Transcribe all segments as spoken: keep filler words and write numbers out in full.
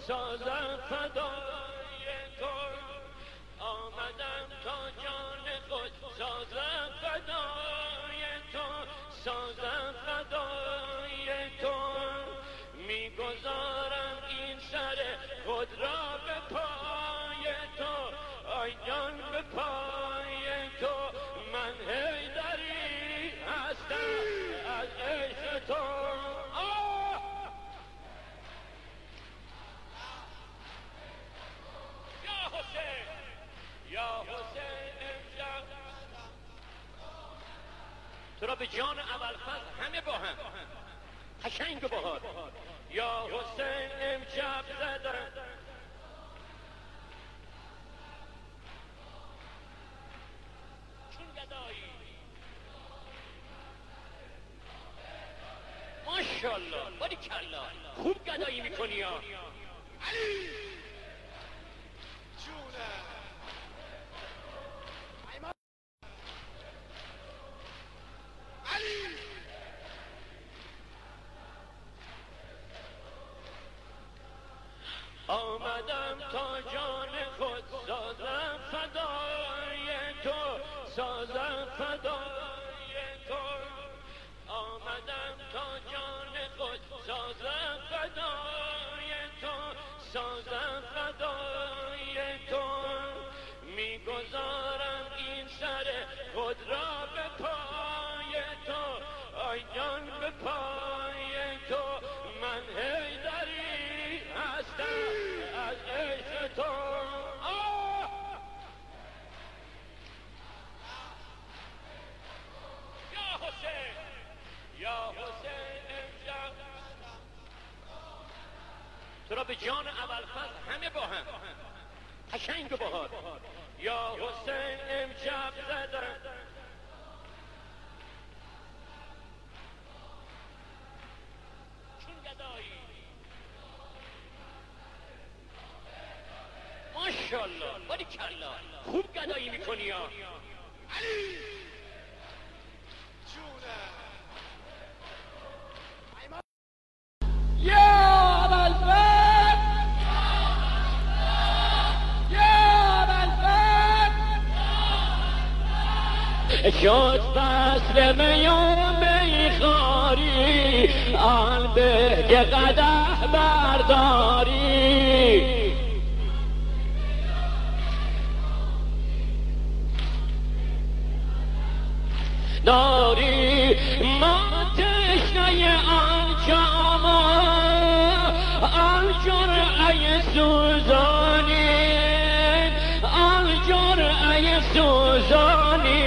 سازم فدای تو، آمدم تا جان خود سازم فدای تو، سازم فدای تو، میگذارم این سر خود را به پای تو، آی جان به پای تو، من حیدری هستم از عشق تو. یا حسین امشب تو را به جان ابوالفضل همه با هم قشنگ و بهار. یا حسین امشب زدم چون گدایی، ماشاءالله باریکلا خوب گدایی میکنی یا علی جونه. آمدم تا جان خود سازم فدای تو، سازم فدای تو، آمدم تا جان خود سازم فدای تو، سازم فدای تو، میگذارم این سر خود را به پای تو، آی جان به پای تو، من حیدری هستم از عشق تو. یا حسین، یا حسین امشب تو را به جان ابوالفضل همه با هم قشنگ و بهار. یا حسین امشب زدم چون گدایی، ماشاءالله باریکلا خوب گدایی میکنی یا علی جونه. یا ابوالفضل، یا ابوالفضل، شد فصل میوم بیخاری، آن به که قدح برداری، داری ما تشنه آن جاما، آن جرعه سوزانی، آن جرعه سوزانی،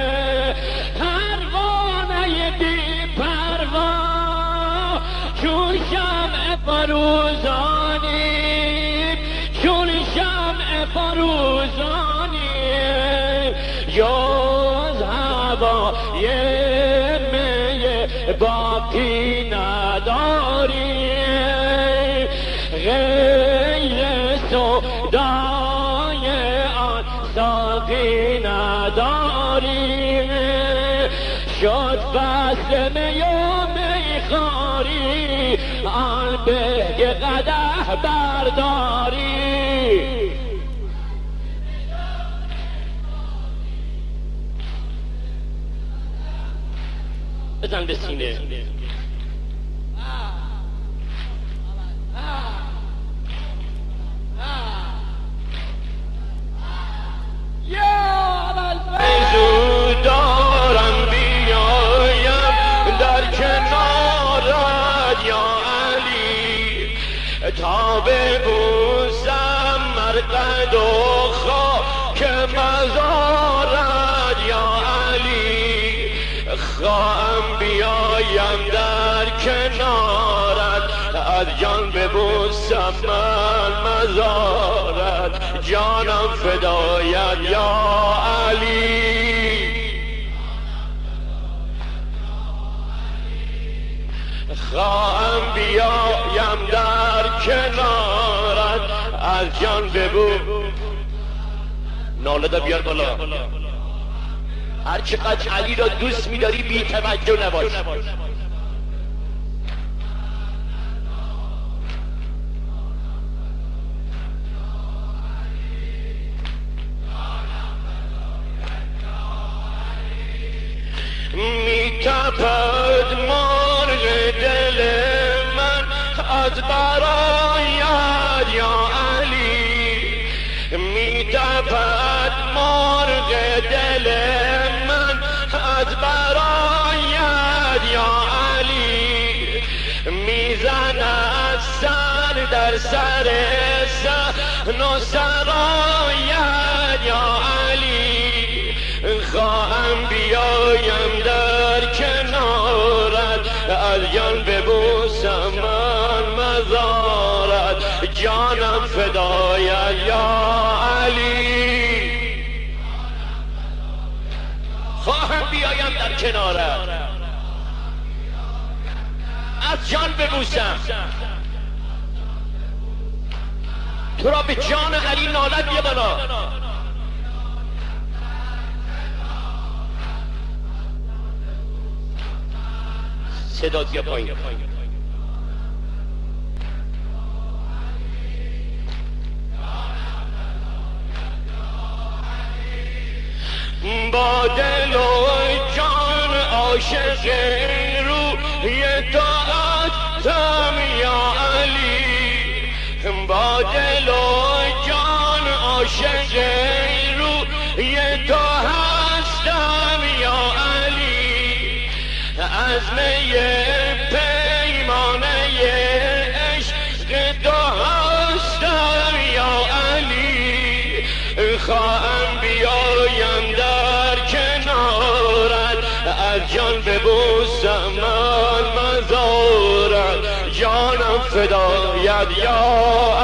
پروانه بی پروا چون شمع فروزانی، چون شمع فروزانی، جز هوای می باقی نداری، غیر سودای آن ساقی نداری، شد فصل می و میخواری، آن به که قدح برداری. بزن به سینه. زود دارم بیایم در کنارت یا علی، تا ببوسم مرقد و خاک مزارت یا علی، خواهم بیایم در کنارت، از جان ببوسم من مزارت، جانم فدایت یا علی. خواهم بیایم در کنارت، از جان ببو. ناله دا بیار بالا. هر چقدر علی را دوست می‌داری بی توجه نباش. تپد مرغ دل من از برایت یا علی، می تپد مرغ دل من از برایت یا علی، میزند سر در سر صحن و سرایت یا علی، خواهم بیایم در کنارت از جان ببوسم من مزارت، جانم فدایت یا علی، خواهم بیایم در کنارت از جان ببوسم، تو را به جان علی نالد بیا بالا. صدا بیا پایین. با دل و جان عاشق روی طاعتم یا علی، با دل و جان عاشق روی تو هستم یا علی، عزم پیمانه عشق تو هستم یا علی، خواهم بیایم در کنارت از جان ببوسم من مزارت، جانم فدایت یا